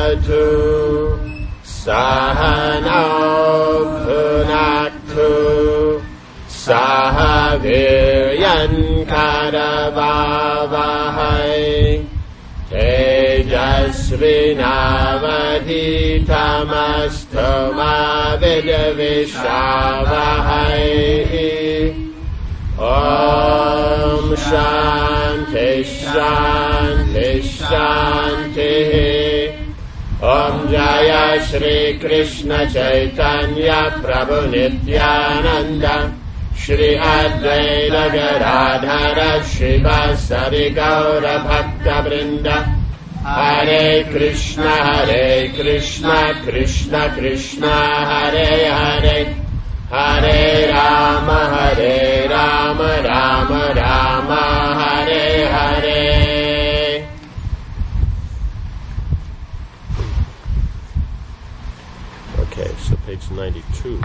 Bhavatu Sahanau Bhunaktu Saha Viryan Karavavahai Tejasvinavadhitamastu ma Vidvishavahai. Om Shanti Shanti Shanti. Om Jaya Shri Krishna Chaitanya Prabhu Nityananda Shri Advaita Gadadhara Shivasari Gaura Bhakta Vrinda. Hare Krishna Krishna Krishna Hare Hare, Hare Rama Rama Rama Hare Hare. Okay, so page 92.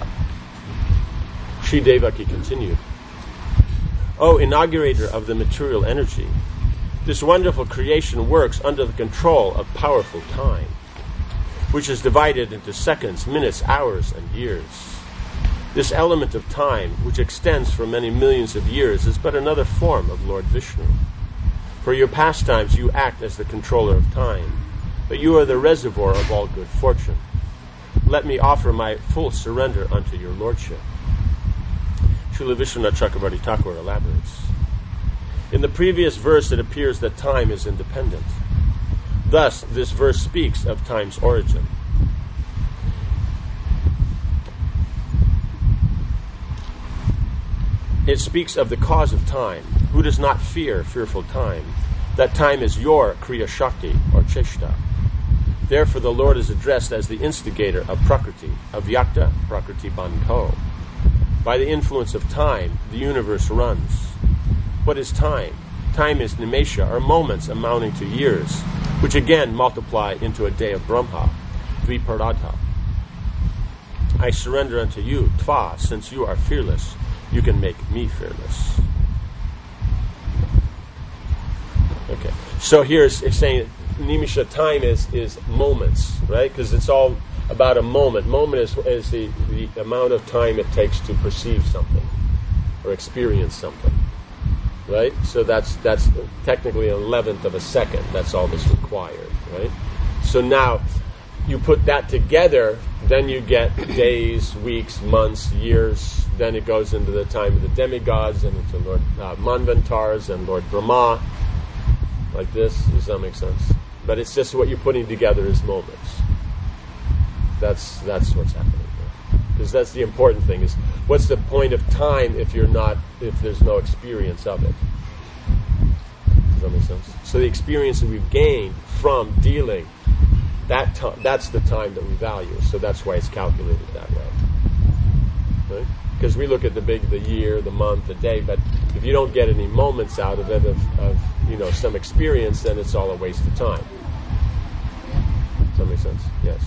Sri Devaki continued. O inaugurator of the material energy, this wonderful creation works under the control of powerful time, which is divided into seconds, minutes, hours, and years. This element of time, which extends for many millions of years, is but another form of Lord Vishnu. For your pastimes you act as the controller of time, but you are the reservoir of all good fortune. Let me offer my full surrender unto your lordship. Srila Vishwanath Chakravarti Thakur elaborates. In the previous verse it appears that time is independent. Thus, this verse speaks of time's origin. It speaks of the cause of time, who does not fear fearful time, that time is your Kriya Shakti or Cheshta. Therefore the Lord is addressed as the instigator of Prakriti, Avyakta Prakriti Bandho. By the influence of time, the universe runs. What is time? Time is nimesha, or moments amounting to years, which again multiply into a day of Brahma, Dviparadha. I surrender unto you, Tva, since you are fearless, you can make me fearless. Okay, so here it's saying nimisha, time is moments, right? Because it's all about a moment. Moment is the amount of time it takes to perceive something or experience something, right? So that's technically an 11th of a second. That's all that's required, right? So now you put that together, then you get days, weeks, months, years. Then it goes into the time of the demigods and into Lord Manvantars and Lord Brahma, like this. Does that make sense? But it's just what you're putting together as moments. That's what's happening here. Because that's the important thing, is what's the point of time if there's no experience of it? Does that make sense? So the experience that we've gained from dealing, that's the time that we value. So that's why it's calculated that way. Right? Because we look at the year, the month, the day, but if you don't get any moments out of it, of some experience, then it's all a waste of time. Does that make sense? Yes.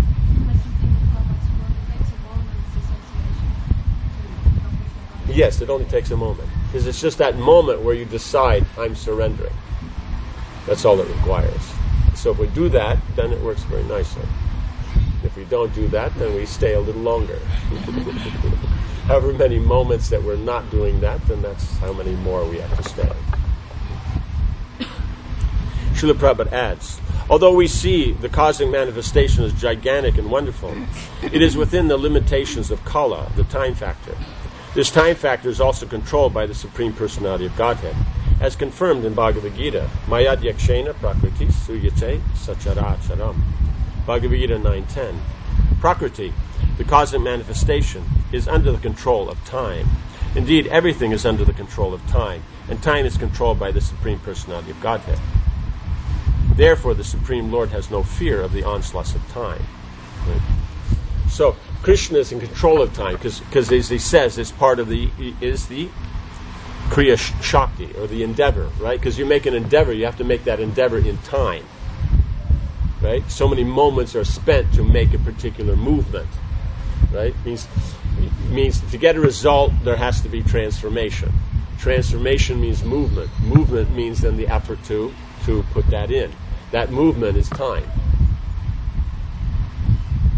Yes, it only takes a moment. Because it's just that moment where you decide, I'm surrendering. That's all it requires. So if we do that, then it works very nicely. If we don't do that, then we stay a little longer. However many moments that we're not doing that, then that's how many more we have to stay. Srila Prabhupada adds, although we see the cosmic manifestation as gigantic and wonderful, it is within the limitations of Kala, the time factor. This time factor is also controlled by the Supreme Personality of Godhead, as confirmed in Bhagavad Gita, Mayad Yakshena Prakriti Suyate Sachara Charam. Bhagavad Gita 9.10. Prakriti, the cosmic manifestation, is under the control of time. Indeed, everything is under the control of time, and time is controlled by the Supreme Personality of Godhead. Therefore, the Supreme Lord has no fear of the onslaughts of time. Right? So, Krishna is in control of time, because as he says, it's part of the Kriya Shakti, or the endeavor, right? Because you make an endeavor, you have to make that endeavor in time. Right? So many moments are spent to make a particular movement. Right? Means to get a result, there has to be transformation. Transformation means movement. Movement means then the effort to put that in. That movement is time.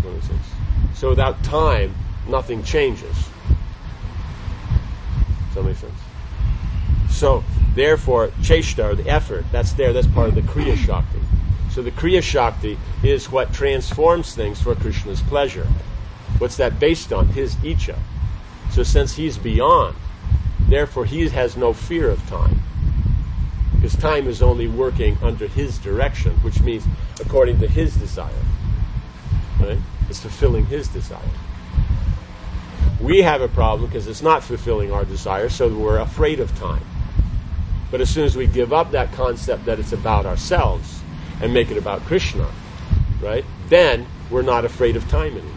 Does that make sense? So without time, nothing changes. Does that make sense? So, therefore, cheshta, or the effort, that's part of the Kriya Shakti. So the Kriya Shakti is what transforms things for Krishna's pleasure. What's that based on? His Icha. So since he's beyond, therefore he has no fear of time. Because time is only working under his direction, which means according to his desire. Right? It's fulfilling his desire. We have a problem because it's not fulfilling our desire, so we're afraid of time. But as soon as we give up that concept that it's about ourselves and make it about Krishna, right, then we're not afraid of time anymore.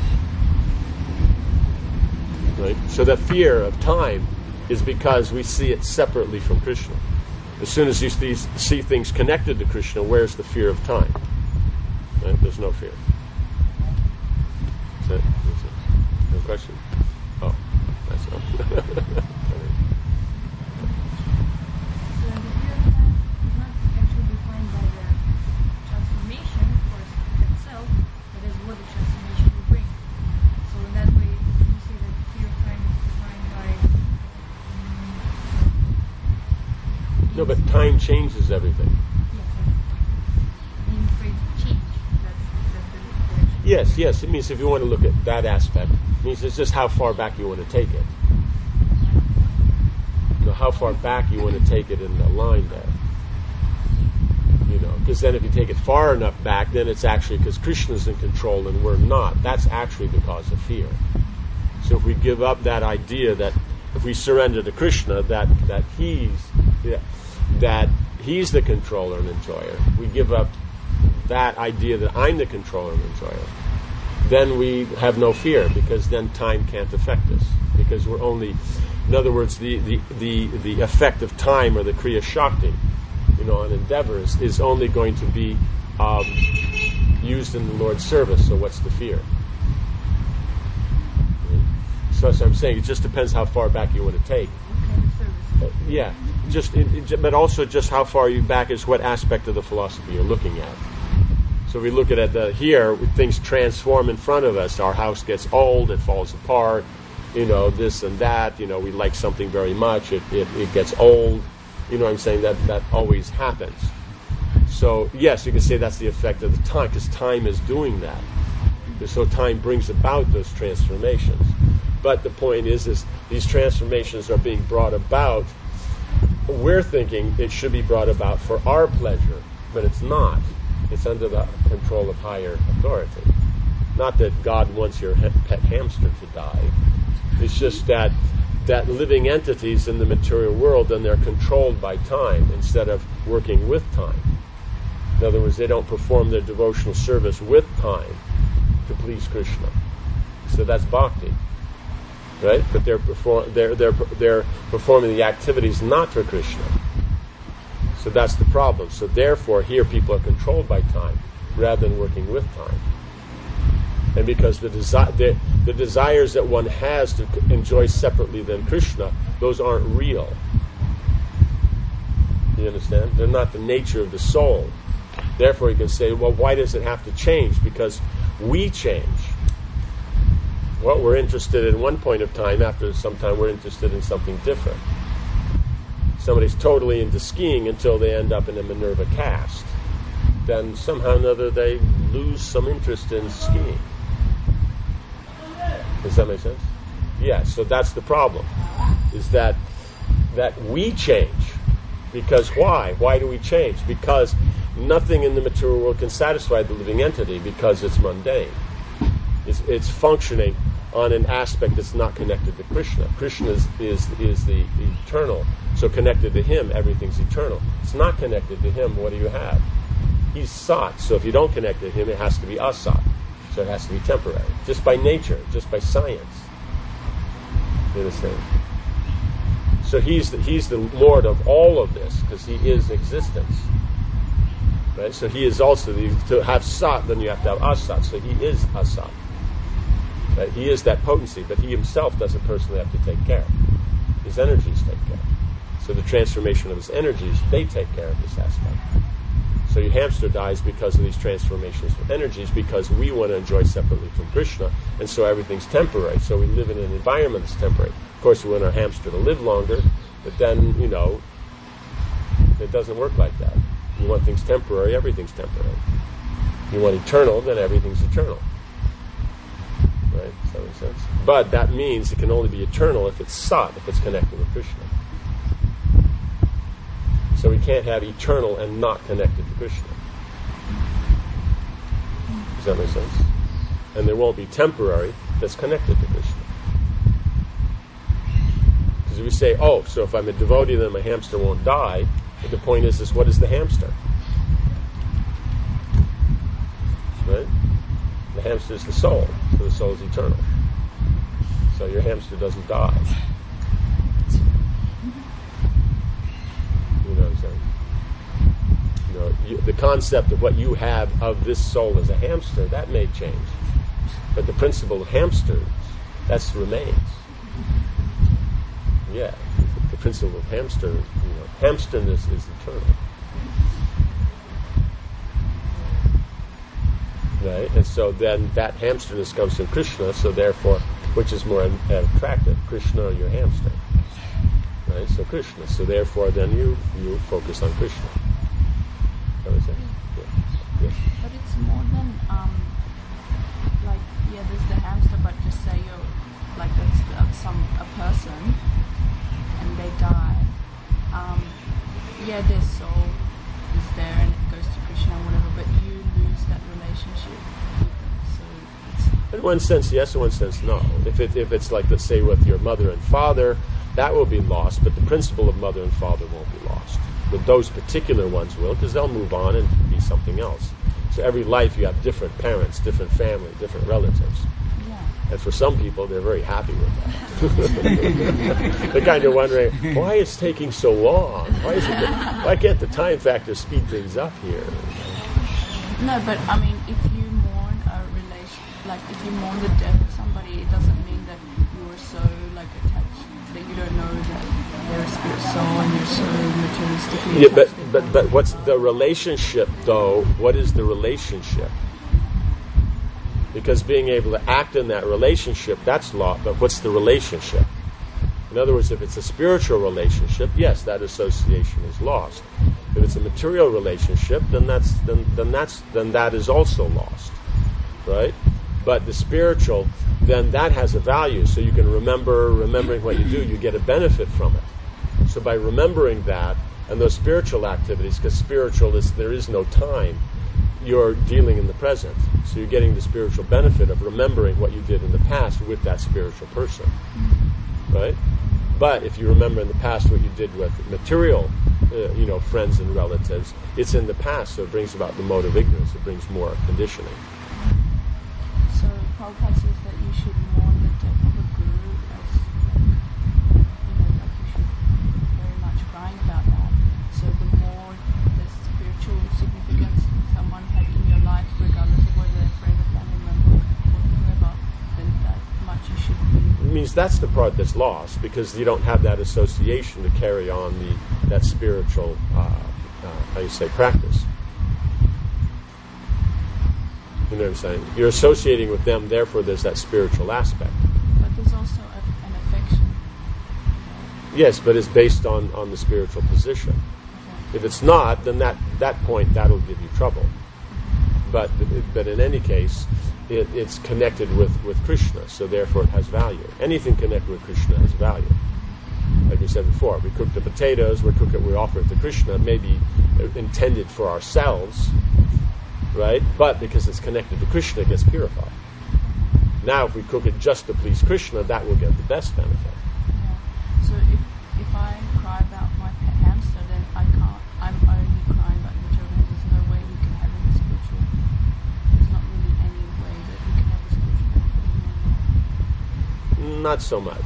Right? So the fear of time is because we see it separately from Krishna. As soon as you see things connected to Krishna, where's the fear of time? Right? There's no fear. That's it. No question? Oh, that's all. No, but time changes everything. Yes, it means if you want to look at that aspect, it means it's just how far back you want to take it. You know, how far back you want to take it in the line there. You know, because then if you take it far enough back, then it's actually because Krishna's in control and we're not. That's actually the cause of fear. So if we give up that idea that if we surrender to Krishna, that he's the controller and enjoyer, we give up that idea that I'm the controller and enjoyer, then we have no fear, because then time can't affect us, because we're only, in other words, the effect of time, or the Kriya Shakti, you know, on endeavors, is only going to be used in the Lord's service. So what's the fear? So that's what I'm saying. It just depends how far back you want to take. Yeah, but also just how far you back is what aspect of the philosophy you're looking at. So we look at here, things transform in front of us. Our house gets old, it falls apart, you know, this and that. You know, we like something very much, it gets old. You know what I'm saying? That always happens. So yes, you can say that's the effect of the time, because time is doing that. So time brings about those transformations. But the point is these transformations are being brought about. We're thinking it should be brought about for our pleasure, but it's not. It's under the control of higher authority. Not that God wants your pet hamster to die. It's just that living entities in the material world, and they're controlled by time instead of working with time. In other words, they don't perform their devotional service with time to please Krishna. So that's bhakti. Right? But they're performing the activities not for Krishna. So that's the problem. So therefore, here people are controlled by time rather than working with time. And because the desires that one has to enjoy separately than Krishna, those aren't real. You understand? They're not the nature of the soul. Therefore, you can say, well, why does it have to change? Because we change. What we're interested in one point of time, after some time we're interested in something different. Somebody's totally into skiing until they end up in a Minerva cast. Then somehow or another they lose some interest in skiing. Does that make sense? Yeah, so that's the problem. Is that we change. Because why? Why do we change? Because nothing in the material world can satisfy the living entity, because it's mundane. It's functioning on an aspect that's not connected to Krishna. Krishna is the eternal. So connected to him, everything's eternal. It's not connected to him, what do you have? He's sat. So if you don't connect to him, it has to be asat. So it has to be temporary. Just by nature, just by science. You understand? So he's the Lord of all of this, because he is existence. Right? So he is also, to have sat, then you have to have asat. So he is asat. Right? He is that potency, but he himself doesn't personally have to take care. His energies take care. So the transformation of his energies, they take care of this aspect. So your hamster dies because of these transformations of energies, because we want to enjoy separately from Krishna, and so everything's temporary. So we live in an environment that's temporary. Of course, we want our hamster to live longer, but then, it doesn't work like that. You want things temporary, everything's temporary. You want eternal, then everything's eternal. Right? Does that make sense? But that means it can only be eternal if it's sat, if it's connected with Krishna. So we can't have eternal and not connected to Krishna. Does that make sense? And there won't be temporary that's connected to Krishna. Because if we say, so if I'm a devotee, then my hamster won't die, but the point is what is the hamster? Right? The hamster is the soul, so the soul is eternal. So your hamster doesn't die. You know what I'm saying? The concept of what you have of this soul as a hamster, that may change. But the principle of hamsters, that remains. Yeah, the principle of hamsterness is eternal. Right? And so then that hamsterness comes from Krishna, so therefore, which is more attractive, Krishna or your hamster? Right? So Krishna. So therefore then you focus on Krishna. That was it. Yeah. But it's more than there's the hamster, but just say you're like that's a person and they die. Their soul is there and it goes to Krishna or whatever, but you lose that relationship with them. So it's in one sense yes, in one sense no. If it's like, let's say, with your mother and father, that will be lost, but the principle of mother and father won't be lost. But those particular ones will, because they'll move on and be something else. So every life you have different parents, different family, different relatives. Yeah. And for some people, they're very happy with that. They're kind of wondering, why is it taking so long? Why can't the time factor speed things up here? No, but I mean, if you mourn a relation, like if you mourn the death of somebody, it doesn't mean that you are so attached that you don't know that they're a spirit soul and you're so materialistically attached. But what's the relationship though? What is the relationship? Because being able to act in that relationship, that's law, but what's the relationship? In other words, if it's a spiritual relationship, yes, that association is lost. If it's a material relationship, then that is also lost. Right? But the spiritual, then that has a value. So you can remembering what you do, you get a benefit from it. So by remembering that and those spiritual activities, because spiritual there is no time, you're dealing in the present. So you're getting the spiritual benefit of remembering what you did in the past with that spiritual person. Right? But if you remember in the past what you did with material, friends and relatives, it's in the past, so it brings about the mode of ignorance. It brings more conditioning. So Prabhupada says that you should mourn the death of a guru as, you should very much crying about that. So the more the spiritual significance someone had in your life, regardless of whether they're a friend or family member or whoever, then that much you should be. It means that's the part that's lost, because you don't have that association to carry on that spiritual, practice. You know what I'm saying? You're associating with them, therefore there's that spiritual aspect. But there's also an affection. Yes, but it's based on the spiritual position. Okay. If it's not, then that point, that'll give you trouble. But in any case, it's connected with Krishna, so therefore it has value. Anything connected with Krishna has value. Like we said before, we cook the potatoes, we offer it to Krishna, it may be intended for ourselves, right? But because it's connected to Krishna, it gets purified. Now, if we cook it just to please Krishna, that will get the best benefit. Yeah. So if I cry about my pet hamster, then I'm only crying about the material. There's no way we can have any spiritual. There's not really any way that we can have a spiritual benefit. Not so much.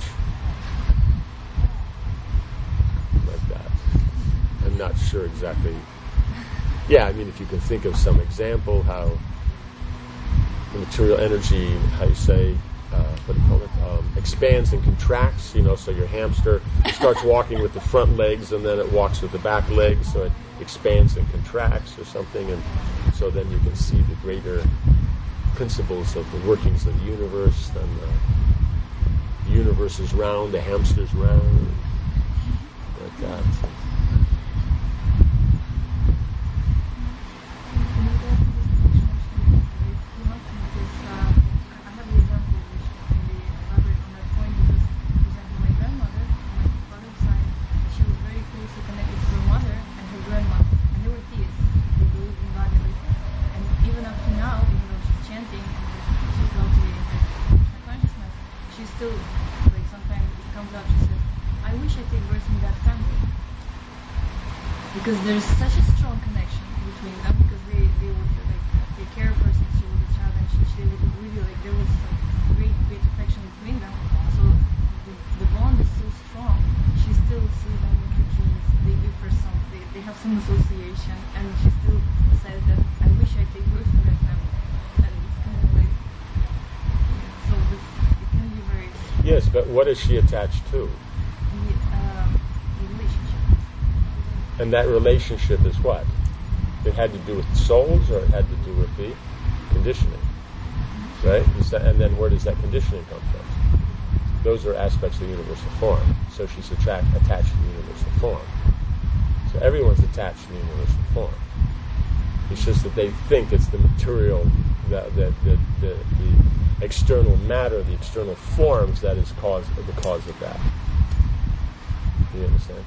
Like that. I'm not sure exactly. Yeah, I mean, if you can think of some example how the material energy, what do you call it? Expands and contracts. So your hamster starts walking with the front legs, and then it walks with the back legs, so it expands and contracts or something, and so then you can see the greater principles of the workings of the universe. Then the universe is round, the hamster's round, like that. Because there's such a strong connection between them, because they would take care of her since she was a child, and she would really there was some great affection between them. So the bond is so strong. She still sees them in her dreams. They give her something. They have some association, and she still says that I wish I take birth from that family. And it's kind of so it can be very. Yes, but what is she attached to? And that relationship is what? It had to do with the souls, or it had to do with the conditioning, right? And then where does that conditioning come from? Those are aspects of the universal form. So she's attached to the universal form. So everyone's attached to the universal form. It's just that they think it's the material, the external matter, the external forms that is the cause of that. Do you understand?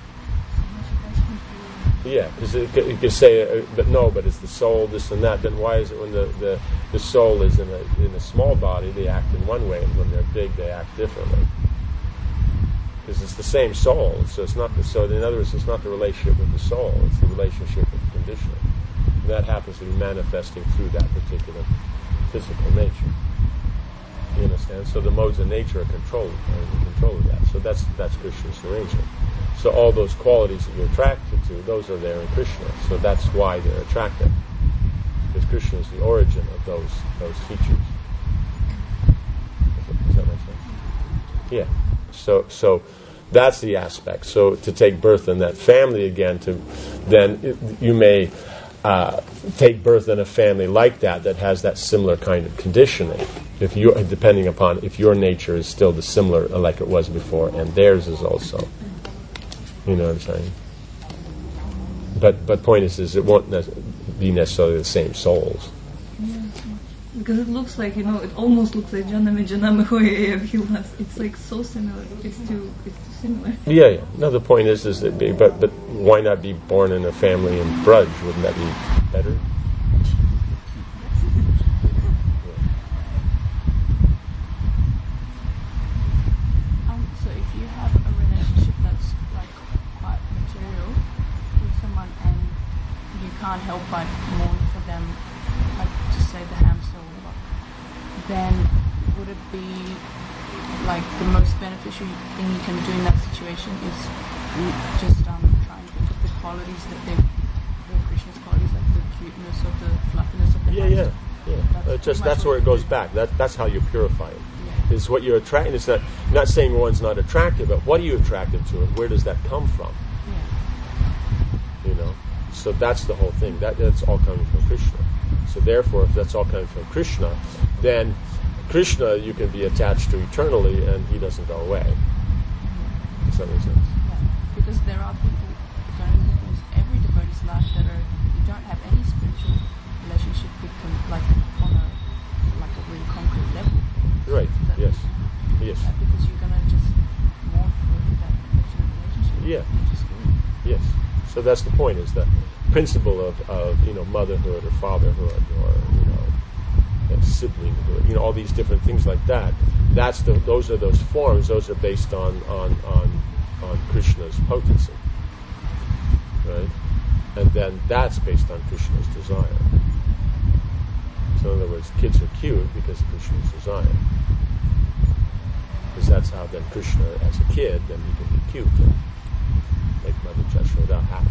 Yeah, because you could say, but it's the soul, this and that. Then why is it when the soul is in a small body, they act in one way, and when they're big, they act differently? Because it's the same soul. So it's not in other words, it's not the relationship with the soul; it's the relationship with the conditioning. And that happens to be manifesting through that particular physical nature. You understand? So the modes of nature are in control of that. So that's Krishna's arrangement. So all those qualities that you're attracted to, those are there in Krishna. So that's why they're attractive. Because Krishna is the origin of those features. Does that make sense? Yeah. So that's the aspect. So to take birth in that family again, then you may take birth in a family like that has that similar kind of conditioning. Depending upon if your nature is still the similar like it was before, and theirs is also. You know what I'm saying? But point is it won't be necessarily the same souls. Yeah, because it looks like, it almost looks like Janame Janame Hoye Vilas. It's like so similar. It's too similar. Yeah. No, the point is that but why not be born in a family in Braj? Wouldn't that be better? So if you have a relationship that's like quite material with someone, and you can't help but mourn for them, like to say the hamster or whatever, then would it be like the most beneficial thing you can do in that situation is just try and think of the qualities that the Krishna's qualities, like the cuteness of the fluffiness of the hamster. Yeah. That's where it goes back. That's how you purify it. Yeah. Is what you're attracting. It's not saying one's not attractive, but what are you attracted to, and where does that come from? Yeah. So that's the whole thing. That's all coming from Krishna. So therefore, if that's all coming from Krishna, then Krishna you can be attached to eternally, and he doesn't go away. Does that make sense? Yeah. Because there are people going into every devotee's life that you don't have any spiritual relationship with them, like on a really concrete level. Right. Yes. Because you're gonna just mourn for that affectionate relationship. Yeah. Yes. So that's the point: is the principle of motherhood or fatherhood or siblinghood. All these different things like that. Those are those forms. Those are based on Krishna's potency, right? And then that's based on Krishna's desire. So in other words, kids are cute because of Krishna's desire. Because that's how then Krishna, as a kid, then he can be cute and make Mother Yashoda happy.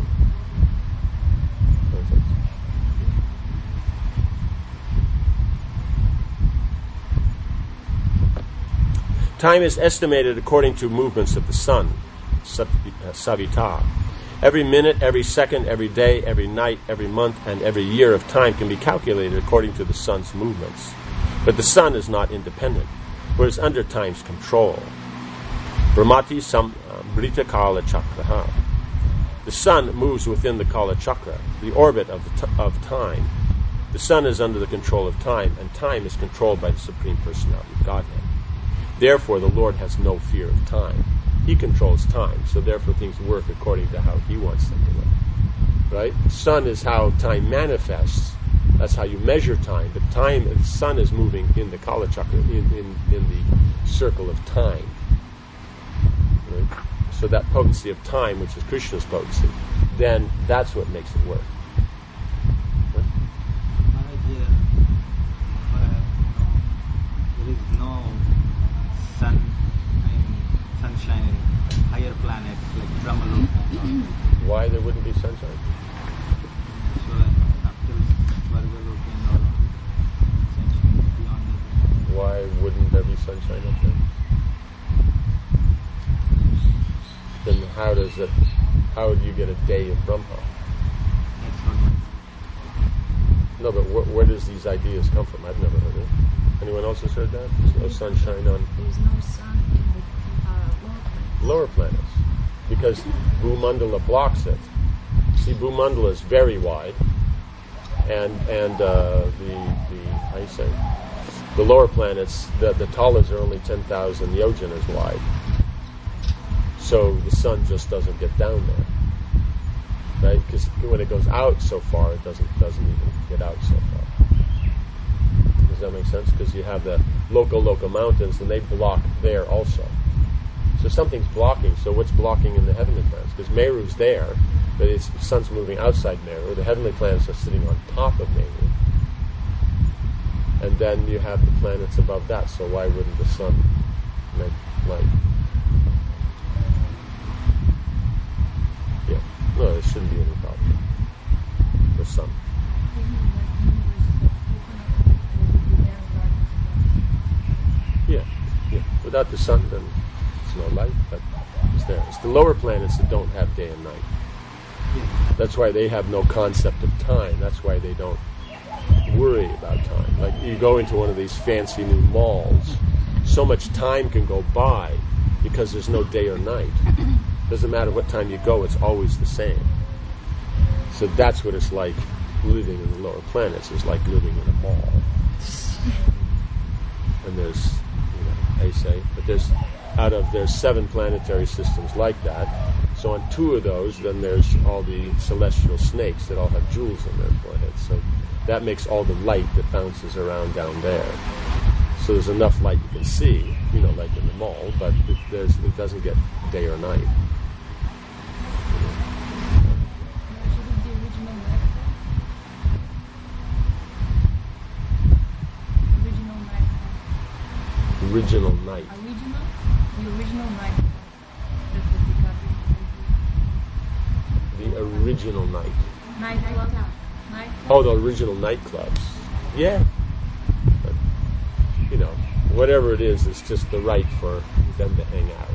Time is estimated according to movements of the sun, savita. Every minute, every second, every day, every night, every month, and every year of time can be calculated according to the sun's movements. But the sun is not independent, but is under time's control. Brahmati sambrita kala chakraha. The sun moves within the kala chakra, the orbit of time. The sun is under the control of time, and time is controlled by the Supreme Personality of Godhead. Therefore, the Lord has no fear of time. He controls time, so therefore things work according to how He wants them to work. Right? The sun is how time manifests. That's how you measure time. But the sun is moving in the Kala Chakra, in the circle of time. Right? So that potency of time, which is Krishna's potency, then that's what makes it work. Right? There is no sunshine in higher planets like Brahmaloka. Why there wouldn't be sunshine? So after Svargaloka and all, sunshine beyond it. Why wouldn't there be sunshine up there? Then how do you get a day of Brahma? That's what. No, but where does these ideas come from? I've never heard it. Anyone else has heard that? There's no sunshine on There's no sun in the lower planets. lower planets because Bhumandala blocks it. See, Bhumandala is very wide, and the how you say, the lower planets, the Talas are only 10,000 yojanas wide. So the sun just doesn't get down there, right? Because when it goes out so far, it doesn't even get out so far. Does that make sense? Because you have the local mountains, and they block there also. So something's blocking. So what's blocking in the heavenly planets? Because Meru's there, but the sun's moving outside Meru. The heavenly planets are sitting on top of Meru, and then you have the planets above that. So why wouldn't the sun make light? Yeah. No, there shouldn't be any problem. The sun. Yeah. Without the sun, then it's no light, but it's there. It's the lower planets that don't have day and night. That's why they have no concept of time. That's why they don't worry about time. Like you go into one of these fancy new malls, so much time can go by because there's no day or night. Doesn't matter what time you go, it's always the same. So that's what it's like living in the lower planets. It's like living in a mall. And there's, they say, but there's 7 planetary systems like that. So on 2 of those, then there's all the celestial snakes that all have jewels in their foreheads. So that makes all the light that bounces around down there. So there's enough light you can see, like in the mall, but it doesn't get day or night. Original night. The original night. The original night. Nightclub. Oh, the original nightclubs. Yeah. But, whatever it is, it's just the right for them to hang out.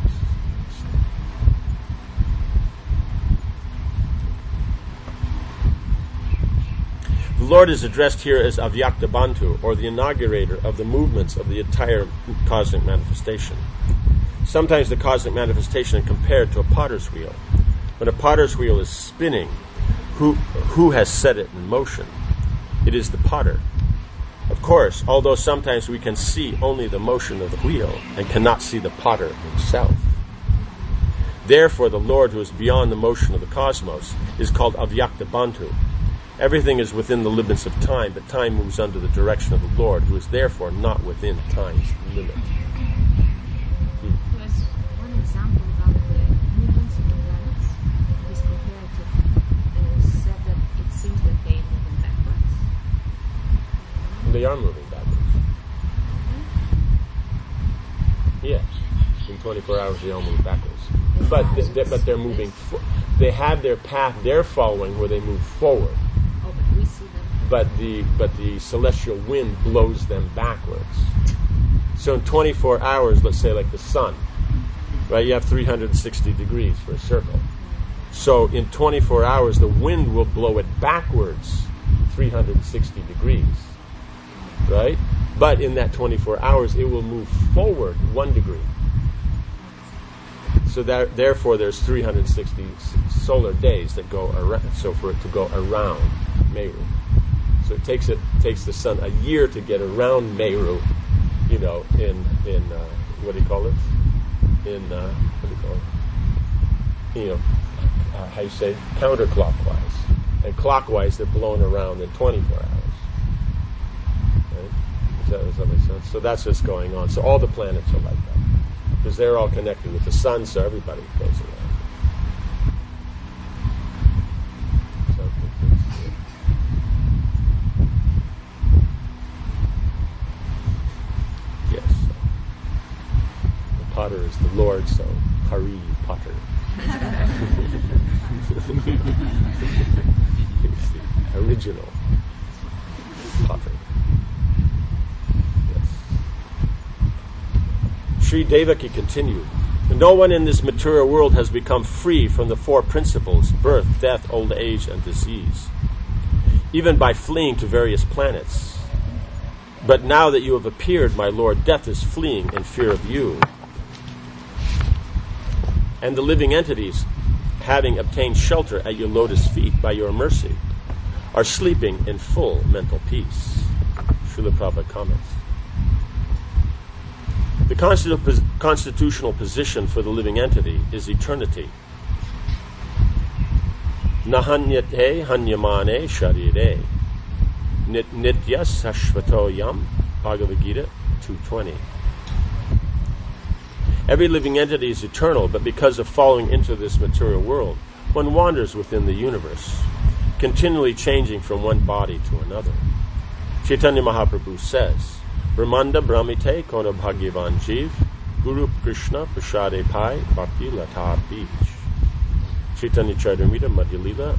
The Lord is addressed here as Avyakta Bandhu, or the inaugurator of the movements of the entire cosmic manifestation. Sometimes the cosmic manifestation is compared to a potter's wheel. When a potter's wheel is spinning, who has set it in motion? It is the potter. Of course, although sometimes we can see only the motion of the wheel and cannot see the potter himself. Therefore, the Lord, who is beyond the motion of the cosmos, is called Avyakta Bandhu. Everything is within the limits of time, but time moves under the direction of the Lord, who is therefore not within time's limit. There's one example about the movements of the planets. It is comparative. Said that it seems that they are moving backwards. They are moving backwards. Yes. In 24 hours, they all move backwards. But they're moving. They have their path they're following where they move forward. Oh, but we see them. But the celestial wind blows them backwards. So in 24 hours, let's say like the sun, right? You have 360 degrees for a circle. So in 24 hours, the wind will blow it backwards 360 degrees, right? But in that 24 hours, it will move forward 1 degree. So that, therefore, there's 360 solar days that go around. So for it to go around Meru, so it takes the sun a year to get around Meru. You know, in what do you call it? In what do you call it? You know, how you say counterclockwise, and clockwise they're blown around in 24 hours. Right? Does that make sense? So that's what's going on. So all the planets are like that because they're all connected with the sun. So everybody goes around. Yes. The potter is the Lord, so Hari Potter. It's the original potter. Yes. Sri Devaki continued, no one in this material world has become free from the 4 principles, birth, death, old age, and disease, even by fleeing to various planets. But now that you have appeared, my Lord, death is fleeing in fear of you. And the living entities, having obtained shelter at your lotus feet by your mercy, are sleeping in full mental peace. Srila Prabhupada comments. The constitutional position for the living entity is eternity. Nahanyate hanyamane sharire. Nitya Sashvato Yam, Bhagavad Gita 2:20. Every living entity is eternal, but because of falling into this material world, one wanders within the universe, continually changing from one body to another. Chaitanya Mahaprabhu says, Brahmanda Brahmite Kona Bhagavan Jiv, Guru Krishna Prasade Pai Bhakti Lata Beach. Chaitanya Charitamrita Madhya Lila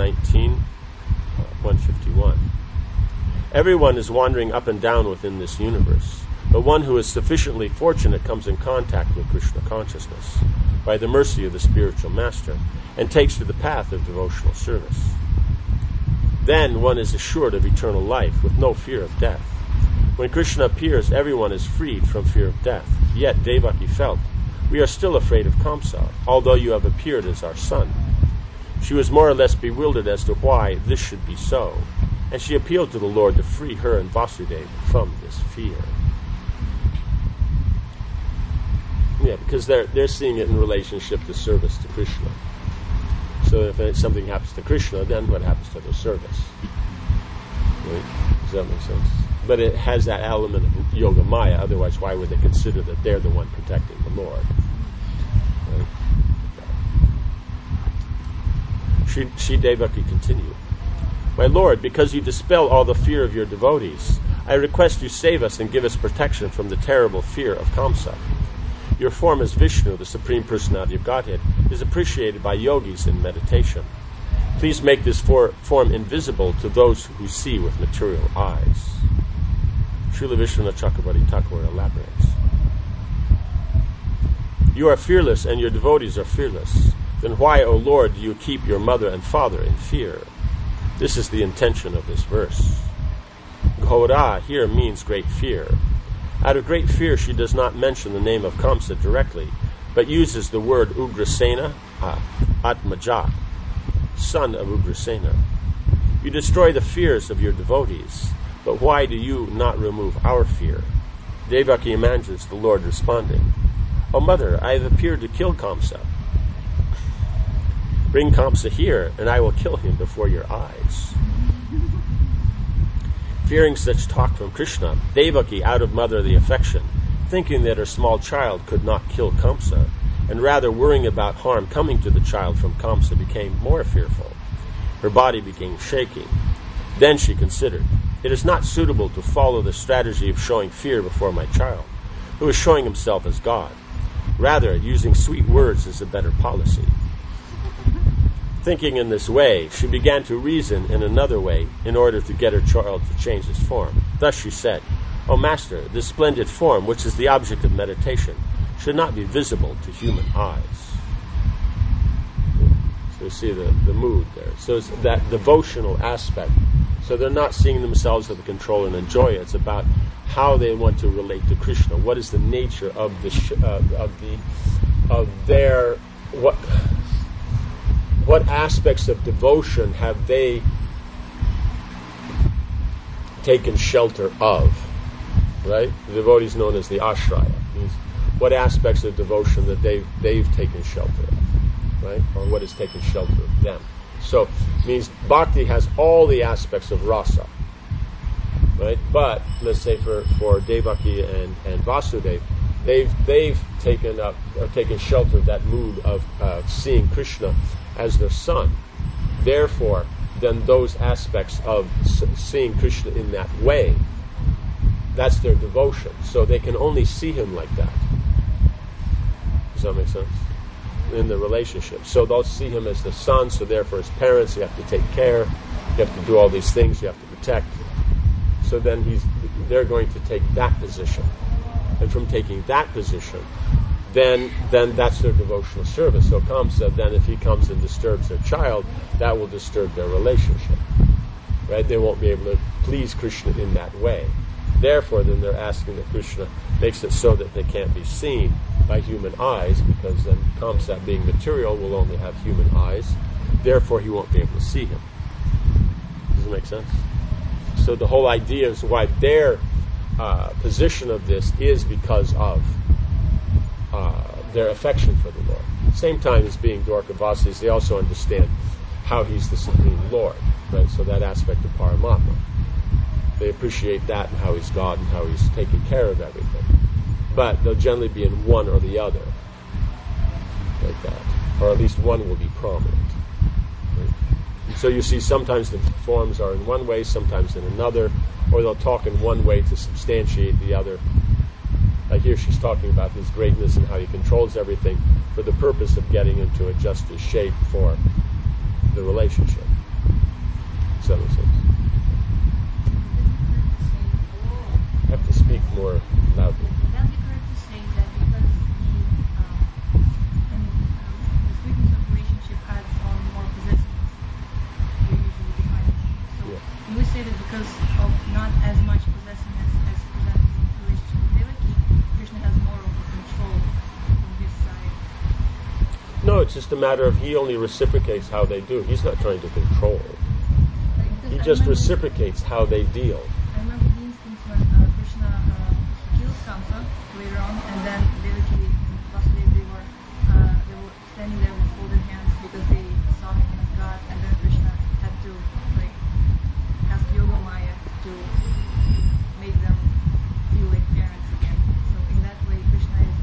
19:151. Everyone is wandering up and down within this universe, but one who is sufficiently fortunate comes in contact with Krishna consciousness by the mercy of the spiritual master and takes to the path of devotional service. Then one is assured of eternal life with no fear of death. When Krishna appears, everyone is freed from fear of death. Yet Devaki felt, we are still afraid of Kamsa, although you have appeared as our son. She was more or less bewildered as to why this should be so, and she appealed to the Lord to free her and Vasudeva from this fear. Yeah, because they're seeing it in relationship to service to Krishna. So if something happens to Krishna, then what happens to their service? Right? Does that make sense? But it has that element of Yoga Maya, otherwise why would they consider that they're the one protecting the Lord? Right? Sri Devaki continued, my Lord, because you dispel all the fear of your devotees, I request you save us and give us protection from the terrible fear of Kamsa. Your form as Vishnu, the Supreme Personality of Godhead, is appreciated by yogis in meditation. Please make this form invisible to those who see with material eyes. Srila Vishwanath Chakravarti Thakur elaborates. You are fearless and your devotees are fearless. Then why, O Lord, do you keep your mother and father in fear? This is the intention of this verse. Ghora here means great fear. Out of great fear, she does not mention the name of Kamsa directly, but uses the word Ugrasena, Atmaja, son of Ugrasena. You destroy the fears of your devotees, but why do you not remove our fear? Devaki imagines the Lord responding, O mother, I have appeared to kill Kamsa. Bring Kamsa here, and I will kill him before your eyes. Fearing such talk from Krishna, Devaki, out of motherly affection, thinking that her small child could not kill Kamsa, and rather worrying about harm coming to the child from Kamsa, became more fearful. Her body became shaking. Then she considered, it is not suitable to follow the strategy of showing fear before my child, who is showing himself as God. Rather, using sweet words is a better policy. Thinking in this way, she began to reason in another way in order to get her child to change his form. Thus she said, "O Master, this splendid form, which is the object of meditation, should not be visible to human eyes." So you see the mood there. So it's that devotional aspect. So they're not seeing themselves as the control and enjoy it. It's about how they want to relate to Krishna. What is the nature of their what aspects of devotion have they taken shelter of? Right? The devotee is known as the ashraya. Means what aspects of devotion that they've taken shelter of, right? Or what has taken shelter of them. So it means bhakti has all the aspects of rasa, right? But let's say for Devaki and Vasudeva, they've taken shelter of that mood of seeing Krishna as their son. Therefore, then those aspects of seeing Krishna in that way, that's their devotion. So they can only see him like that. Does that make sense? In the relationship. So they'll see him as the son, so therefore as parents you have to take care, you have to do all these things, you have to protect. So then they're going to take that position. And from taking that position, then that's their devotional service. So Kamsa, then if he comes and disturbs their child, that will disturb their relationship. Right? They won't be able to please Krishna in that way. Therefore, then they're asking that Krishna makes it so that they can't be seen by human eyes, because then Kamsa, being material, will only have human eyes. Therefore, he won't be able to see him. Does it make sense? So the whole idea is why their position of this is because of their affection for the Lord. Same time as being Dwarkavasis, they also understand how he's the Supreme Lord. Right? So that aspect of Paramatma. They appreciate that and how he's God and how he's taking care of everything. But they'll generally be in one or the other. Like that. Or at least one will be prominent. Right? And so you see sometimes the forms are in one way, sometimes in another, or they'll talk in one way to substantiate the other. Like here she's talking about his greatness and how he controls everything for the purpose of getting into a justice shape for the relationship. Does that make sense? I have to speak more loudly. Would that be correct to say that because the sweetness of relationship adds on more possessiveness, we usually define it. So can we say that because of not as much possessiveness as presented in the relationship with Devaki, Krishna has more of a control from his side? No, it's just a matter of he only reciprocates how they do. He's not trying to control. He just reciprocates how they deal. I remember the instance when Krishna kills Kamsa later on, and then Devaki and Vasudeva, they were standing there with folded hands because they saw him as God, and then Krishna had to ask Yoga Maya to make them feel like parents again. So in that way, Krishna is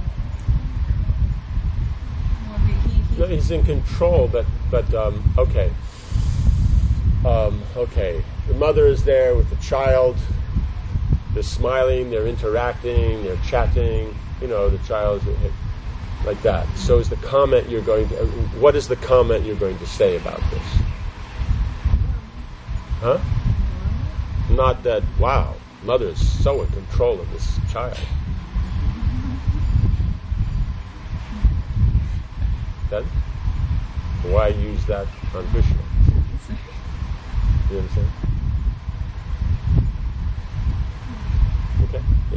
more He's in control, but okay. Okay, the mother is there with the child. They're smiling, they're interacting, they're chatting. The child like that. So is the comment you're going to? What is the comment you're going to say about this? Huh? Not that. Wow, mother is so in control of this child. Then why use that on Krishna? You understand? Okay? Yeah.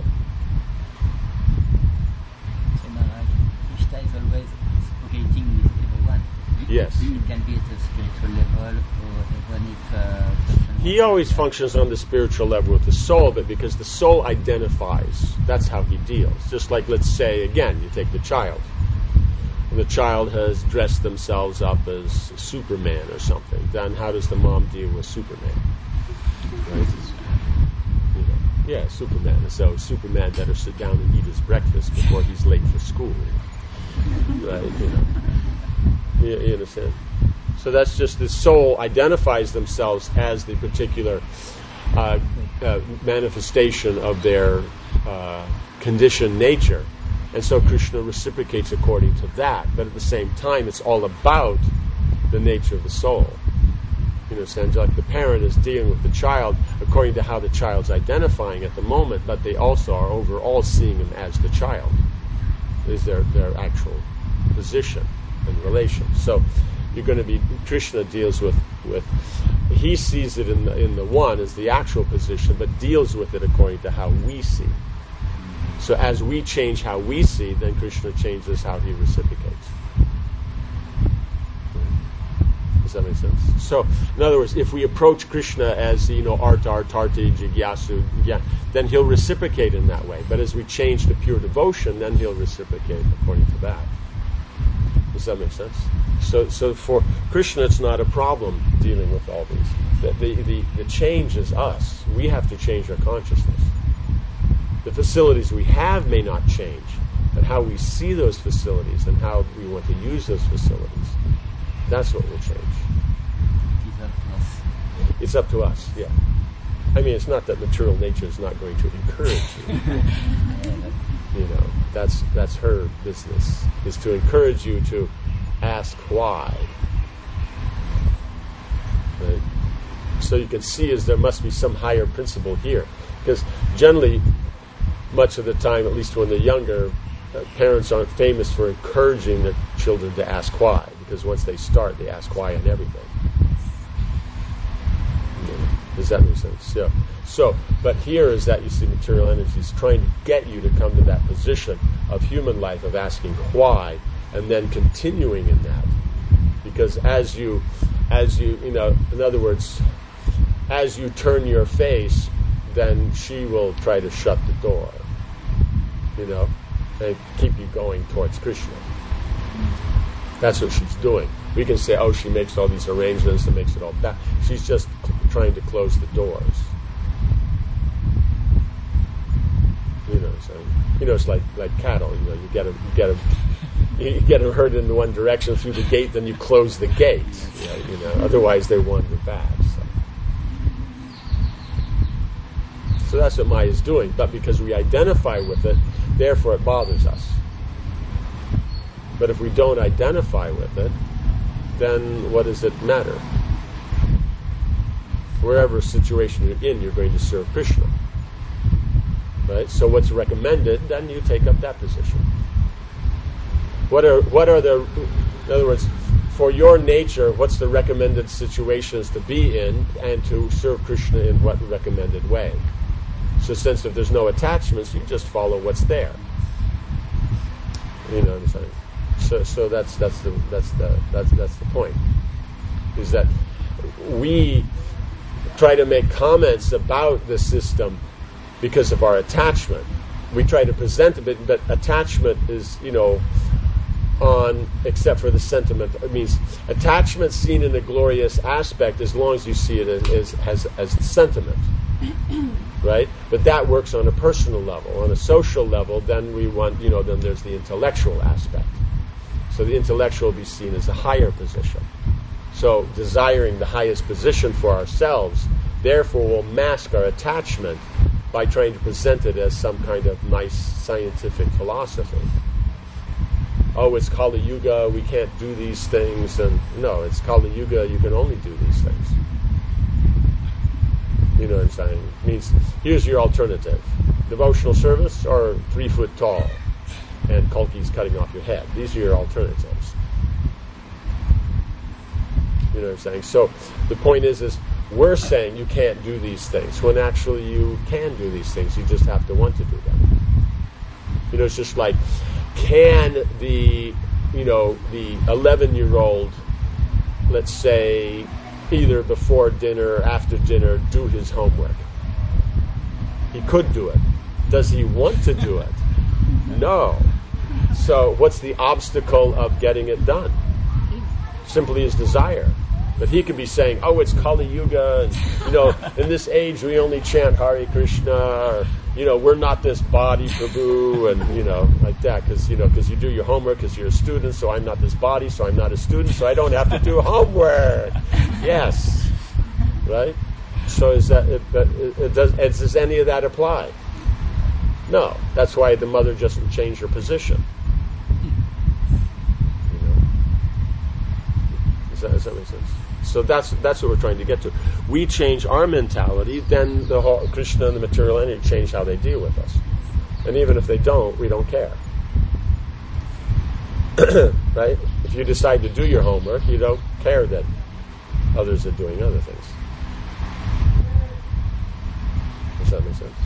So Maharaj, Krishna is always reciprocating with everyone. Yes. It can be at a spiritual level, or even if he always functions on the spiritual level with the soul, but because the soul identifies, that's how he deals. Just like, let's say, again, you take the child. The child has dressed themselves up as Superman or something. Then how does the mom deal with Superman? Right? Yeah, Superman. So Superman better sit down and eat his breakfast before he's late for school. Right? You understand? So that's just the soul identifies themselves as the particular manifestation of their conditioned nature. And so Krishna reciprocates according to that. But at the same time, it's all about the nature of the soul. understand, like the parent is dealing with the child according to how the child's identifying at the moment, but they also are overall seeing him as the child, is their actual position and relation. So you're going to be, Krishna deals with he sees it in the one as the actual position, but deals with it according to how we see. So as we change how we see, then Krishna changes how he reciprocates. Does that make sense? So, in other words, if we approach Krishna as, arta, tarti, jigyasu, then he'll reciprocate in that way. But as we change to pure devotion, then he'll reciprocate according to that. Does that make sense? So for Krishna, it's not a problem dealing with all these. The change is us. We have to change our consciousness. The facilities we have may not change, but how we see those facilities and how we want to use those facilities, that's what will change. It's up to us, yeah. I mean, it's not that material nature is not going to encourage you. That's her business, is to encourage you to ask why. Right? So you can see as there must be some higher principle here. Because generally, much of the time, at least when they're younger, parents aren't famous for encouraging their children to ask why. Because once they start, they ask why on everything. Does that make sense? Yeah. So, but here is that you see material energy is trying to get you to come to that position of human life of asking why, and then continuing in that. Because as you, in other words, as you turn your face, then she will try to shut the door, and keep you going towards Krishna. That's what she's doing. We can say, she makes all these arrangements and makes it all that. She's just trying to close the doors. It's like cattle. You get them herded in one direction through the gate, then you close the gate. Otherwise they wander back. So that's what Maya is doing. But because we identify with it, therefore it bothers us. But if we don't identify with it, then what does it matter? Wherever situation you're in, you're going to serve Krishna. Right? So what's recommended, then you take up that position. What are the, in other words, for your nature, what's the recommended situations to be in and to serve Krishna in what recommended way? So since if there's no attachments, you just follow what's there. You know what I'm saying? So that's the point. Is that we try to make comments about the system because of our attachment. We try to present a bit, but attachment is, except for the sentiment. It means attachment seen in a glorious aspect as long as you see it as sentiment. Right? But that works on a personal level. On a social level, then we want, then there's the intellectual aspect. So the intellectual will be seen as a higher position. So desiring the highest position for ourselves, therefore will mask our attachment by trying to present it as some kind of nice scientific philosophy. It's Kali Yuga, we can't do these things, and no, it's Kali Yuga, you can only do these things. You know what I'm saying? It means, here's your alternative. Devotional service or 3 foot tall and Kalki's cutting off your head. These are your alternatives. You know what I'm saying? So the point is we're saying you can't do these things when actually you can do these things. You just have to want to do them. It's just like, can the 11-year-old, let's say, either before dinner or after dinner, do his homework? He could do it. Does he want to do it? No. So what's the obstacle of getting it done? Simply his desire. But he could be saying, it's Kali Yuga, and, in this age we only chant Hare Krishna, or, we're not this body, Prabhu, and, like that, because you do your homework because you're a student, so I'm not this body, so I'm not a student, so I don't have to do homework. Yes. Right? So does any of that apply? No. That's why the mother just changed her position. Does that make sense? So that's what we're trying to get to. We change our mentality, then the whole Krishna and the material energy change how they deal with us. And even if they don't, we don't care. Right? If you decide to do your homework, you don't care that others are doing other things. Does that make sense?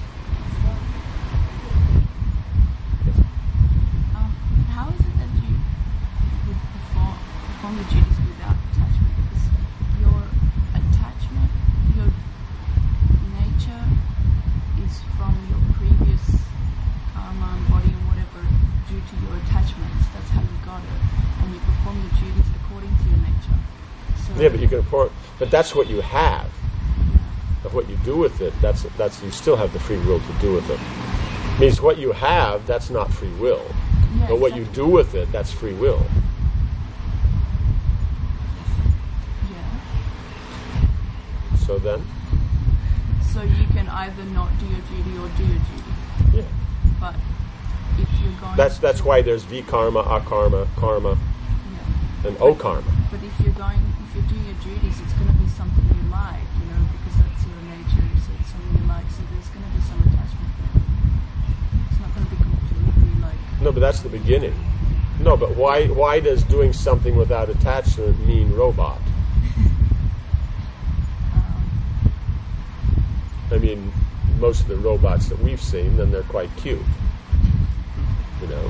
How is it that you would perform the duties without attachment? Because your attachment, your nature is from your previous karma and body and whatever due to your attachments. That's how you got it. And you perform your duties according to your nature. So Yeah, but you can afford. But that's what you have. Of what you do with it, that's you still have the free will to do with it. Means what you have, that's not free will. Yeah, But what you do with it, that's free will. Yeah. So then, So you can either not do your duty or do your duty. yeah. But if you're going That's to, why there's vikarma, akarma, karma, yeah. and okarma. But if you're doing your duties, it's going to be something you like, because that's your nature. You said something you like, so there's going to be some attachment there. It's not going to be completely like. No, but that's the beginning. No, but why does doing something without attachment mean robot? I mean, most of the robots that we've seen, then they're quite cute. I don't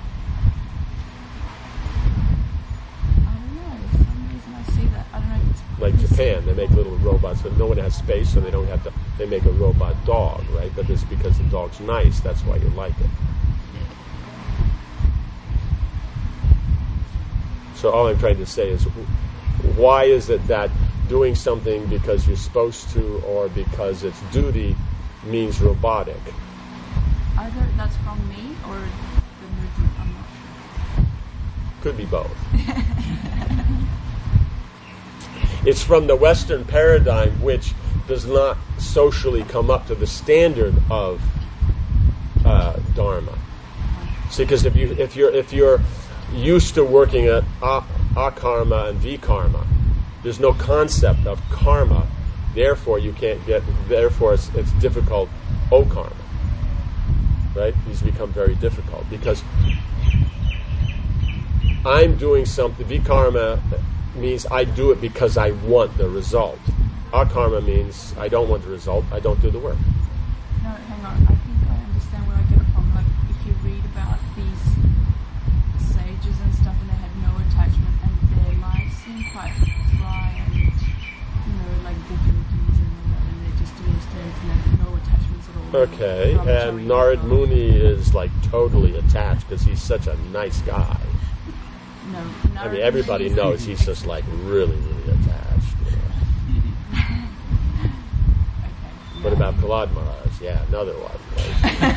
know. For some reason I see that. I don't know if it's Like Japan, they make little robots, but no one has space, so they don't have to. They make a robot dog, right? But it's because the dog's nice. That's why you like it. So all I'm trying to say is, why is it that doing something because you're supposed to or because it's duty means robotic? Either that's from me or the movement. I'm not sure. Could be both. It's from the Western paradigm, which does not socially come up to the standard of Dharma. See, because if you're used to working at akarma and vikarma, there's no concept of karma. Therefore, you can't get. Therefore, it's difficult. Okarma, right? These become very difficult because I'm doing something. Vikarma means I do it because I want the result. Akarma means I don't want the result. I don't do the work. No, hang on. I think I understand where I get it from. Like, if you read about these sages and stuff, and they had no attachment, and their lives seem quite dry and, like good-looking and all that, and they're just doing stunts and they have no attachments at all. Okay, and Narad Muni is like totally attached because he's such a nice guy. No, I mean, everybody knows he's just like really, really attached. Okay. What about Prahlad Maharaj? Yeah, another one. Right?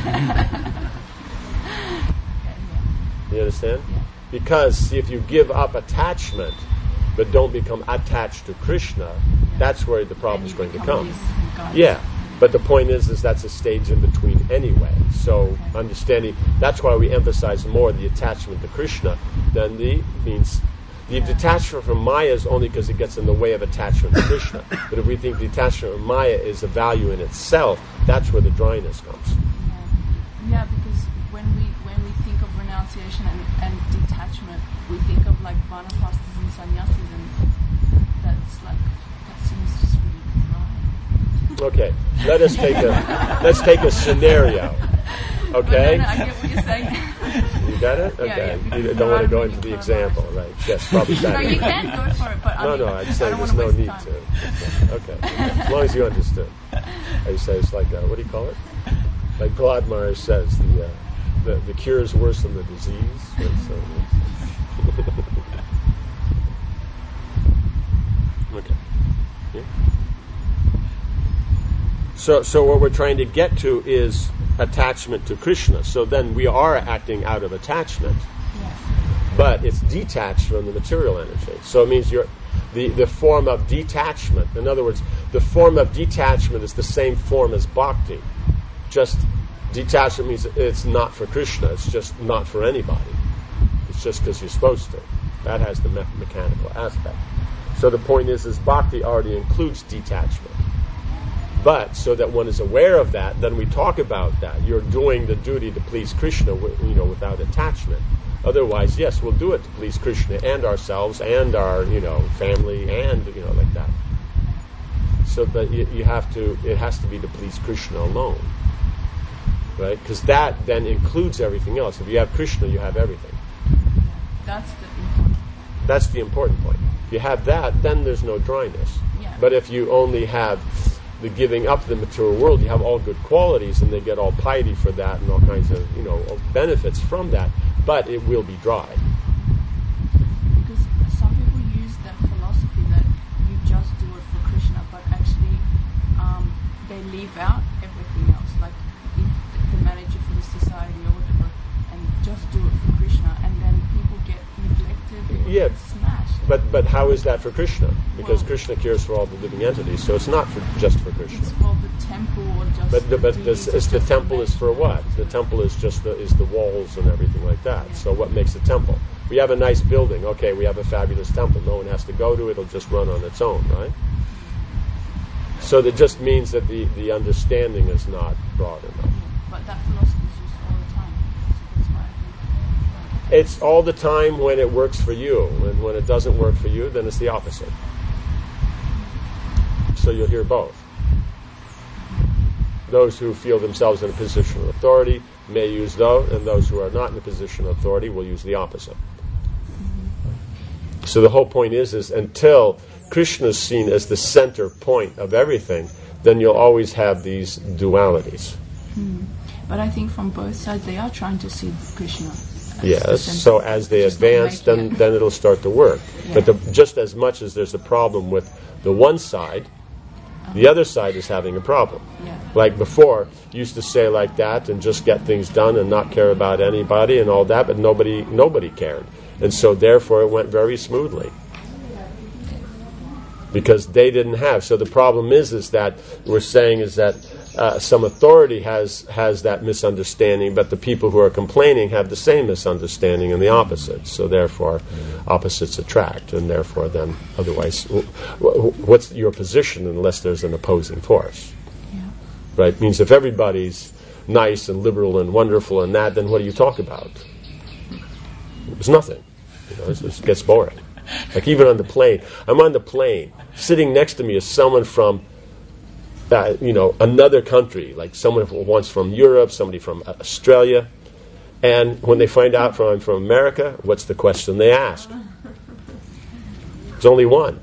You understand? Yeah. Because see, if you give up attachment but don't become attached to Krishna, that's where the problem is going to come. Yeah, but the point is that's a stage in between anyway. So understanding, that's why we emphasize more the attachment to Krishna than the detachment from Maya is only because it gets in the way of attachment to Krishna. But if we think the attachment from Maya is a value in itself, that's where the dryness comes. Yeah, because when we think of renunciation and detachment, we think of like vanapastas and sannyasis, and that seems just really dry. Okay, let's take a scenario. Okay? No, I get what you're saying. You got it? Okay. Yeah, You don't want to go into the example, right? Yes, probably No, better. you can go for it, but No, I'd say I don't there's wanna no waste need time. to. Okay. As long as you understood. I say it's like, what do you call it? Like Prahlad Maharaj says, the cure is worse than the disease. Right? Okay. Yeah. So what we're trying to get to is attachment to Krishna. So then we are acting out of attachment, but it's detached from the material energy. So it means the form of detachment. In other words, the form of detachment is the same form as bhakti. Just detachment means it's not for Krishna. It's just not for anybody. It's just because you're supposed to. That has the mechanical aspect. So the point is bhakti already includes detachment. But so that one is aware of that, then we talk about that. You're doing the duty to please Krishna, without attachment. Otherwise, yes, we'll do it to please Krishna and ourselves and our, family and, like that. So that it has to be to please Krishna alone. Right? Because that then includes everything else. If you have Krishna, you have everything. That's the important point. If you have that, then there's no dryness. Yeah. But if you only have the giving up the material world, you have all good qualities, and they get all piety for that and all kinds of, benefits from that, but it will be dry. Because some people use that philosophy that you just do it for Krishna, but actually they leave out everything else, like the manager for the society or whatever, and just do it for Krishna, and then people get neglected or Yeah. smashed. But how is that for Krishna? Because Well- Krishna cares for all the living entities, so it's not just for Krishna. It's for the temple or just But the the temple is for what? The temple is just the walls and everything like that. So what makes a temple? We have a nice building. Okay, we have a fabulous temple. No one has to go to it. It'll just run on its own, right? So that just means that the understanding is not broad enough. But that philosophy is used all the time. So that's why I think It's all the time when it works for you, and when it doesn't work for you, then it's the opposite. So you'll hear both. Those who feel themselves in a position of authority may use those, and those who are not in a position of authority will use the opposite. So the whole point is until Krishna is seen as the center point of everything, then you'll always have these dualities. But I think from both sides they are trying to see Krishna. as the Yes, center. so as they Just not advance, making then it'll start to work. Yeah. But just as much as there's a problem with the one side, the other side is having a problem. Yeah. Like before, used to say like that and just get things done and not care about anybody and all that, but nobody cared. And so therefore it went very smoothly. Because they didn't have. So the problem is that we're saying is that some authority has that misunderstanding, but the people who are complaining have the same misunderstanding and the opposite. So therefore, opposites attract, and therefore then, otherwise, what's your position unless there's an opposing force? Yeah. Right? Means if everybody's nice and liberal and wonderful and that, then what do you talk about? It's nothing. It gets boring. Like even on the plane, I'm on the plane. Sitting next to me is someone from, another country, like someone once from Europe, somebody from Australia. And when they find out I'm from America, what's the question they ask? There's only one.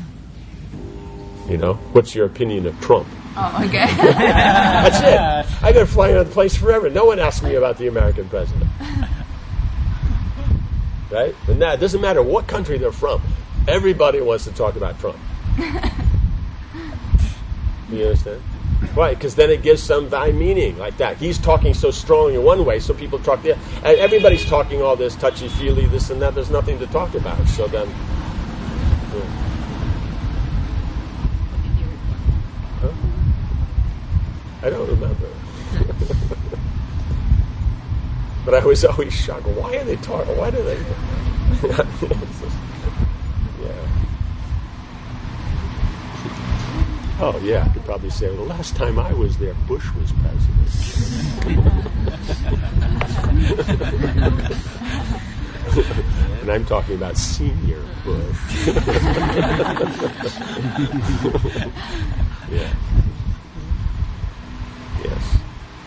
What's your opinion of Trump? Oh, okay. That's it. I've been flying on the place forever. No one asks me about the American president. Right? And that doesn't matter what country they're from. Everybody wants to talk about Trump. You understand? Why? Because then it gives some meaning like that. He's talking so strong in one way, so people talk there. And everybody's talking all this touchy-feely, this and that. There's nothing to talk about. So then... Huh? I don't remember. But I was always shocked. Why are they talking? Why do they... Yeah. Oh, yeah, I could probably say, well, the last time I was there, Bush was president. And I'm talking about senior Bush. Yeah. Yes.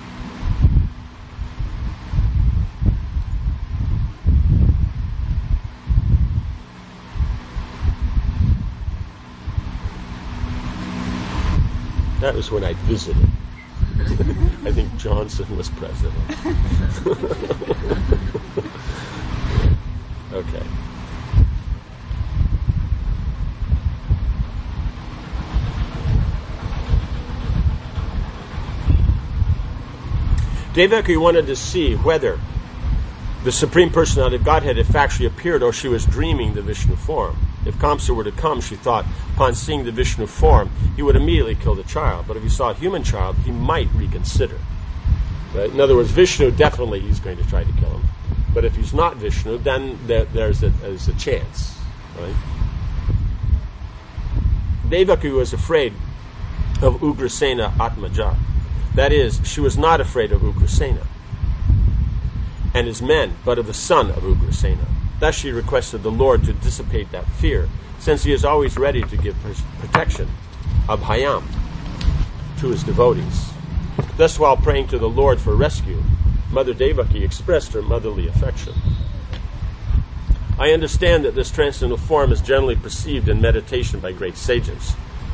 That was when I visited. I think Johnson was president. Okay. Devaki wanted to see whether the Supreme Personality of Godhead had actually appeared or she was dreaming the Vishnu form. If Kamsa were to come, she thought, upon seeing the Vishnu form, he would immediately kill the child. But if he saw a human child, he might reconsider. Right? In other words, Vishnu, definitely he's going to try to kill him. But if he's not Vishnu, then there's a chance. Right? Devaki was afraid of Ugrasena Atmaja. That is, she was not afraid of Ugrasena and his men, but of the son of Ugrasena. Thus she requested the Lord to dissipate that fear, since he is always ready to give protection, Abhayam, to his devotees. Thus, while praying to the Lord for rescue, Mother Devaki expressed her motherly affection. I understand that this transcendental form is generally perceived in meditation by great sages.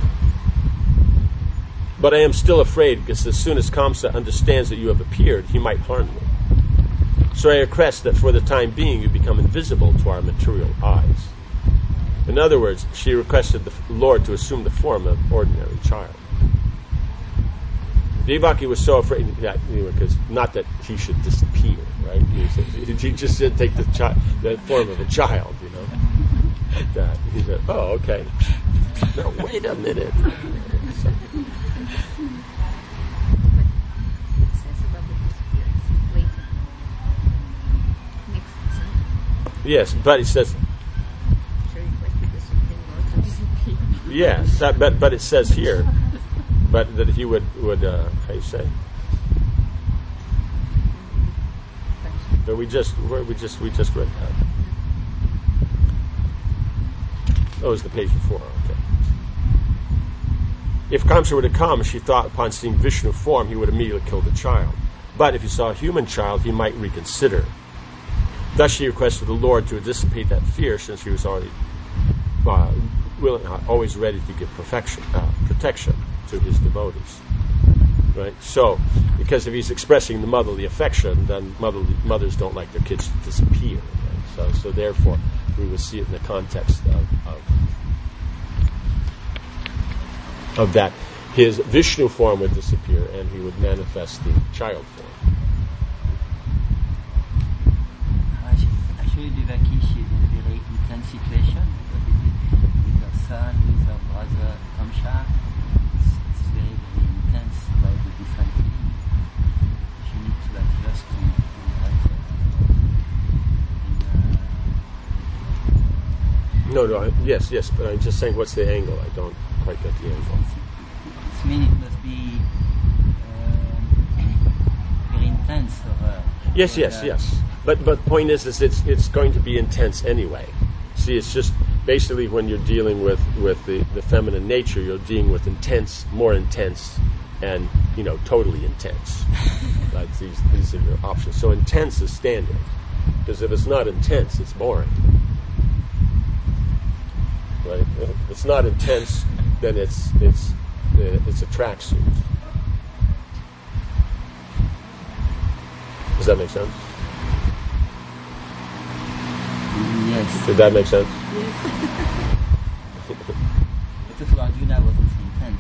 But I am still afraid, because as soon as Kamsa understands that you have appeared, he might harm me. So I request that for the time being you become invisible to our material eyes. In other words, she requested the Lord to assume the form of an ordinary child. Devaki was so afraid that, because not that he should disappear, right? He just said take the form of a child, Like that. He said, "Oh, okay. No, wait a minute." So, yes, but he says, yes, but it says here, but that he would how you say? But we just read that. Oh, it was the page before. Okay. If Kamsa were to come, she thought, upon seeing Vishnu form, he would immediately kill the child. But if he saw a human child, he might reconsider. Thus she requested the Lord to dissipate that fear, since he was already always ready to give protection to his devotees. Right? So, because if he's expressing the motherly affection, then mothers don't like their kids to disappear. Right? So therefore, we would see it in the context of that. His Vishnu form would disappear, and he would manifest the child form. Actually, Devaki, she's in a very intense situation with her son, with her brother Kamsa. It's very, very intense about the different things. She needs to adjust to No, yes, but I'm just saying, what's the angle? I don't quite get the angle. It means it must be very intense for her. Yes. But the point is it's going to be intense anyway. See, it's just basically when you're dealing with the feminine nature, you're dealing with intense, more intense, and totally intense. Like these are your options. So intense is standard, because if it's not intense, it's boring. Right? If it's not intense, then it's a tracksuit. Does that make sense? Yes. Did that make sense? But for Arjuna wasn't intense.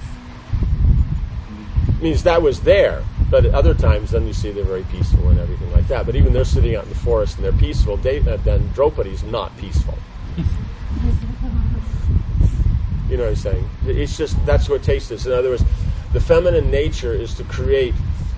Means that was there, but at other times then you see they're very peaceful and everything like that. But even they're sitting out in the forest and they're peaceful, then Draupadi's not peaceful. You know what I'm saying? It's just, that's what taste is. In other words, the feminine nature is to create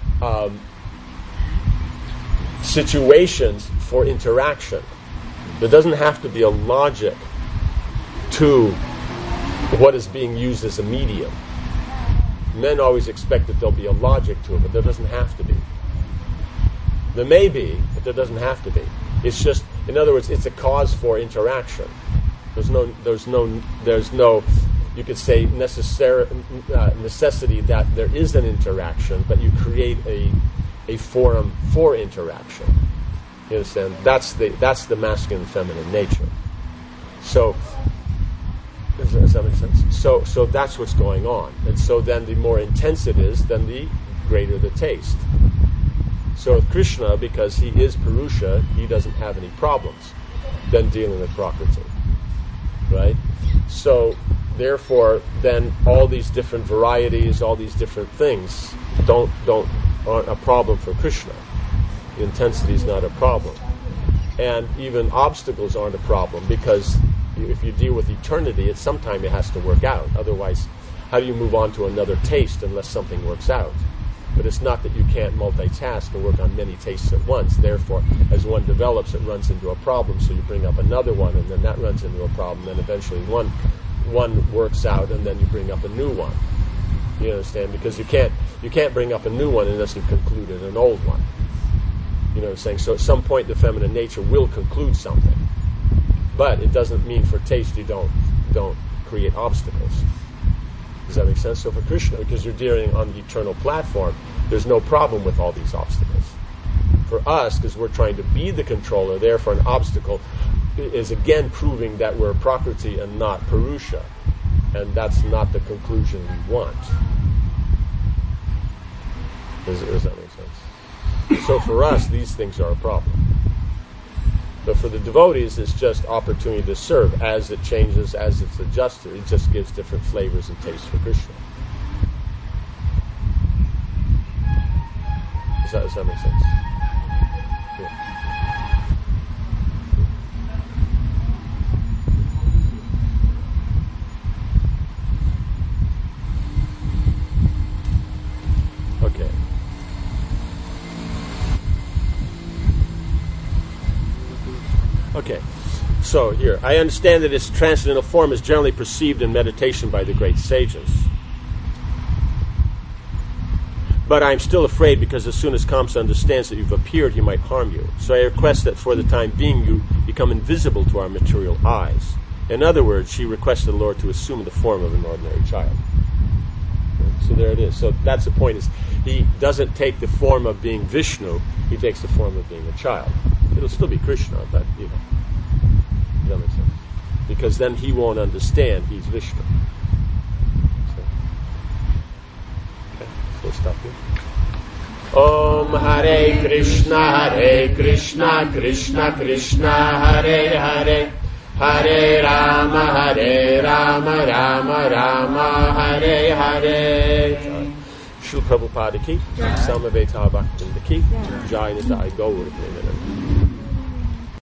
situations for interaction. There doesn't have to be a logic to what is being used as a medium. Men always expect that there'll be a logic to it, but there doesn't have to be. There may be, but there doesn't have to be. It's just, in other words, it's a cause for interaction. There's no, you could say, necessity that there is an interaction, but you create a forum for interaction. You understand? That's the masculine and feminine nature. So, does that make sense? So that's what's going on. And so then the more intense it is, then the greater the taste. So with Krishna, because he is Purusha, he doesn't have any problems then dealing with Prakriti. Right? So therefore, then all these different varieties, all these different things aren't a problem for Krishna. The intensity is not a problem. And even obstacles aren't a problem, because if you deal with eternity, sometime it has to work out. Otherwise, how do you move on to another taste unless something works out? But it's not that you can't multitask and work on many tastes at once. Therefore, as one develops, it runs into a problem, so you bring up another one, and then that runs into a problem, and eventually one one works out and then you bring up a new one. You understand? Because you can't bring up a new one unless you've concluded an old one. You know what I'm saying? So at some point the feminine nature will conclude something. But it doesn't mean for taste you don't create obstacles. Does that make sense? So for Krishna, because you're dealing on the eternal platform, there's no problem with all these obstacles. For us, because we're trying to be the controller, therefore an obstacle is again proving that we're Prakriti and not Purusha. And that's not the conclusion we want. Does that make sense? So for us, these things are a problem. But for the devotees, it's just opportunity to serve. As it changes, as it's adjusted, it just gives different flavors and tastes for Krishna. Does that make sense? Yeah. Okay. Okay, so here, I understand that its transcendental form is generally perceived in meditation by the great sages. But I am still afraid because as soon as Kamsa understands that you've appeared, he might harm you. So I request that for the time being you become invisible to our material eyes. In other words, she requested the Lord to assume the form of an ordinary child. So there it is. So that's the point, is he doesn't take the form of being Vishnu, he takes the form of being a child. It'll still be Krishna, but, you know, that makes sense. Because then he won't understand he's Vishnu. So, okay, so we'll stop here. Om Hare Krishna, Krishna Krishna, Hare Hare, Hare Rama, Rama Rama, Hare Hare. Srila Prabhupada ki, Samaveta Bhaktinda ki, Jai Nitai Gaur Premanand.